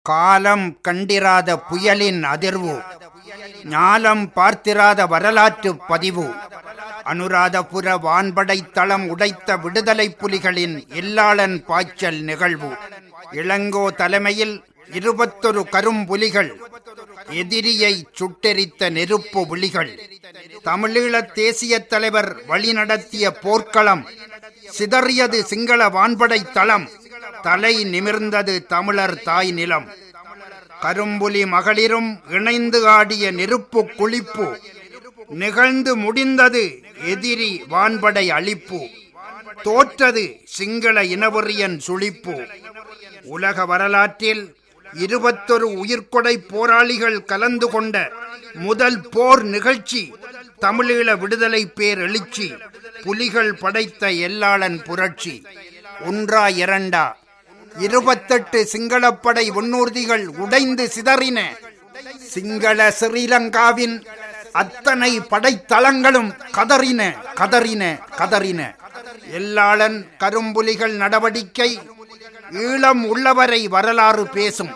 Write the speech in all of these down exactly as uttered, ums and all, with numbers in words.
காலம் கண்டிராத புயலின் அதிர்வு, ஞாலம் பார்த்திராத வரலாற்று பதிவு. அனுராதபுர வான்படை தளம் உடைத்த விடுதலை புலிகளின் எல்லாளன் பாய்ச்சல் நிகழ்வு. இளங்கோ தலைமையில் இருபத்தொரு கரும்புலிகள் எதிரியை சுட்டெரித்த நெருப்பு விழிகள். தமிழீழ தேசிய தலைவர் வழிநடத்திய போர்க்களம். சிதறியது சிங்கள வான்படை தளம். தலை நிமிர்ந்தது தமிழர் தாய் நிலம். கரும்புலி மகளிரும் இணைந்து ஆடிய நெருப்பு குளிப்பு. நிகழ்ந்து முடிந்தது எதிரி வான்படை அழிப்பு. தோற்றது சிங்கள இனவெறியன் சுழிப்பு. உலக வரலாற்றில் இருபத்தொரு உயிர்கொடை போராளிகள் கலந்து கொண்ட முதல் போர் நிகழ்ச்சி. தமிழீழ விடுதலை பேர் எழுச்சி. புலிகள் படைத்த எல்லாளன் புரட்சி. ஒன்றா இரண்டா இருபத்தெட்டு சிங்களப்படை விண்ணூர்திகள் உடைந்து சிதறின. சிங்கள ஸ்ரீலங்காவின் அத்தனை படைத்தளங்களும் கதறின கதறின கதறின. எல்லாளன் கரும்புலிகள் நடவடிக்கை ஈழம் உள்ளவரை வரலாறு பேசும்.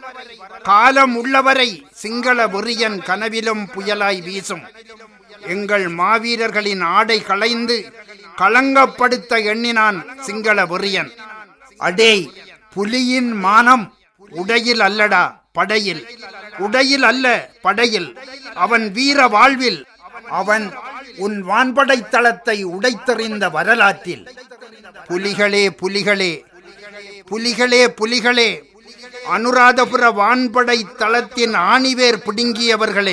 காலம் உள்ளவரை சிங்கள வெறியன் கனவிலும் புயலாய் வீசும். எங்கள் மாவீரர்களின் ஆடை களைந்து களங்கப்படுத்த எண்ணினான் சிங்கள வெறியன். அடே, புலியின் மானம் உடையில் அல்லடா படையில், உடையில் அல்ல படையில், அவன் வீர வாழ்வில், அவன் உன் வான்படை தளத்தை உடைத்தெறிந்த வரலாற்றில். புலிகளே புலிகளே புலிகளே புலிகளே, அனுராதபுர வான்படை தளத்தின் ஆணிவேர் பிடுங்கியவர்களே,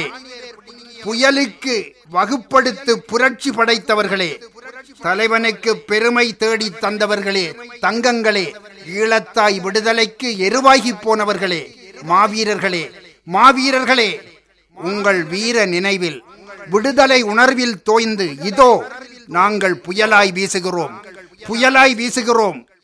புயலுக்கு வகுப்படுத்து புரட்சி படைத்தவர்களே, தலைவனுக்கு பெருமை தேடி தந்தவர்களே, தங்கங்களே, ஈழத்தாய் விடுதலைக்கு எருவாகி போனவர்களே, மாவீரர்களே மாவீரர்களே, உங்கள் வீர நினைவில் விடுதலை உணர்வில் தோய்ந்து இதோ நாங்கள் புயலாய் வீசுகிறோம் புயலாய் வீசுகிறோம்